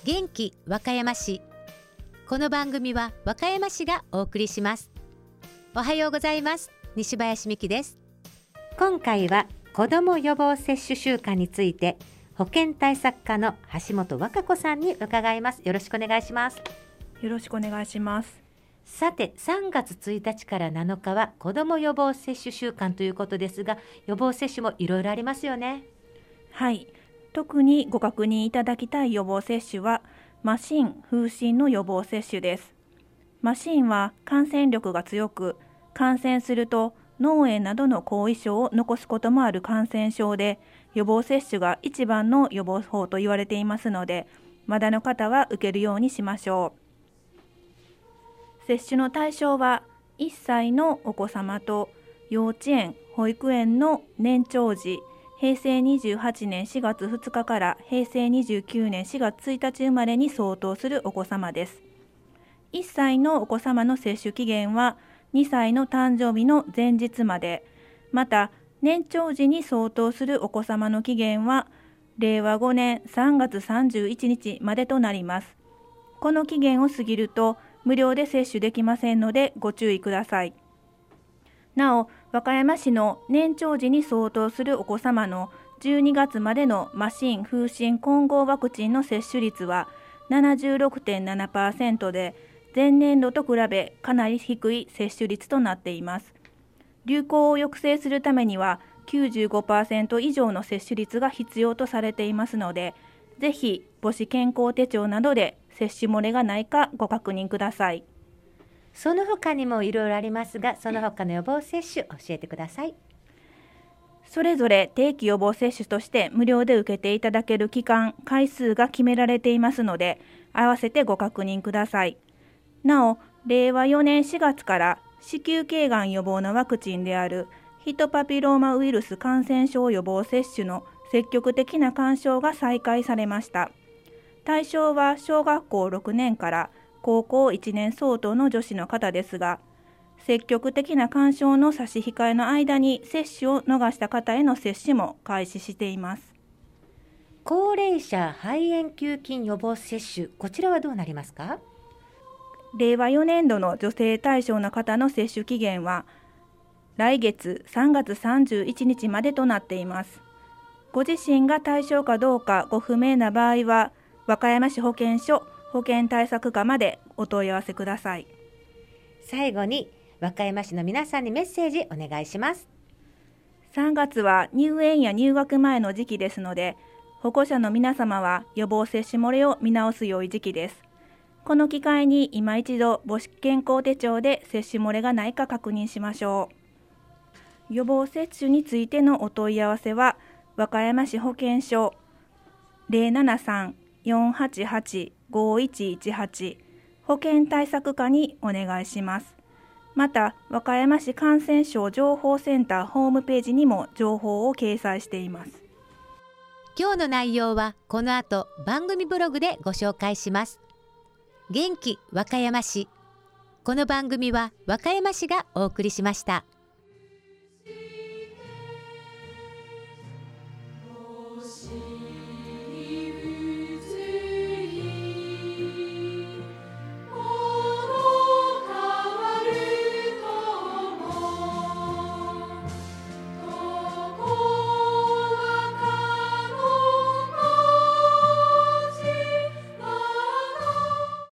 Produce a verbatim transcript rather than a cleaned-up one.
元気和歌山市。この番組は和歌山市がお送りします。おはようございます。西林美希です。今回は子ども予防接種週間について保健対策課の橋本和歌子さんに伺います。よろしくお願いします。 よろしくお願いします。 さて、さんがつついたちからなのかは子ども予防接種週間ということですが、予防接種もいろいろありますよね。 はい、特にご確認いただきたい予防接種は麻疹・風疹の予防接種です。麻疹は感染力が強く、感染すると脳炎などの後遺症を残すこともある感染症で、予防接種が一番の予防法と言われていますので、まだの方は受けるようにしましょう。接種の対象はいっさいのお子様と幼稚園・保育園の年長児、へいせいにじゅうはちねんしがつふつかからへいせいにじゅうきゅうねんしがつついたち生まれに相当するお子様です。いっさいのお子様の接種期限はにさいの誕生日の前日まで、また年長児に相当するお子様の期限はれいわごねんさんがつさんじゅういちにちまでとなります。この期限を過ぎると無料で接種できませんのでご注意ください。なお、和歌山市の年長児に相当するお子様のじゅうにがつまでの麻疹・風疹混合ワクチンの接種率は ななじゅうろくてんななパーセント で、前年度と比べかなり低い接種率となっています。流行を抑制するためには きゅうじゅうごパーセント 以上の接種率が必要とされていますので、ぜひ母子健康手帳などで接種漏れがないかご確認ください。 その他にもいろいろありますが、その他の予防接種教えてください。 それぞれ定期予防接種として無料で受けていただける期間、回数が決められていますので、合わせてご確認ください。なお、れいわよねんしがつから子宮頸がん予防のワクチンであるヒトパピローマウイルス感染症予防接種の積極的な勧奨が再開されました。対象は小学校ろくねんから高校いちねん相当の女子の方ですが、積極的な勧奨の差し控えの間に接種を逃した方への接種も開始しています。 高齢者肺炎球菌予防接種、こちらはどうなりますか？ れいわよねんどの女性対象の方の接種期限は来月さんがつさんじゅういちにちまでとなっています。ご自身が対象かどうかご不明な場合は、和歌山市保健所保健対策課までお問い合わせください。 最後に和歌山市の皆さんにメッセージお願いします。 さんがつは入園や入学前の時期ですので、保護者の皆様は予防接種漏れを見直す良い時期です。この機会に今一度母子健康手帳で接種漏れがないか確認しましょう。予防接種についてのお問い合わせは和歌山市保健所 ゼロななさん よんはちはち ごいちいちはち 保健対策課にお願いします。また、和歌山市感染症情報センターホームページにも情報を掲載しています。 今日の内容はこの後番組ブログでご紹介します。元気和歌山市。この番組は和歌山市がお送りしました。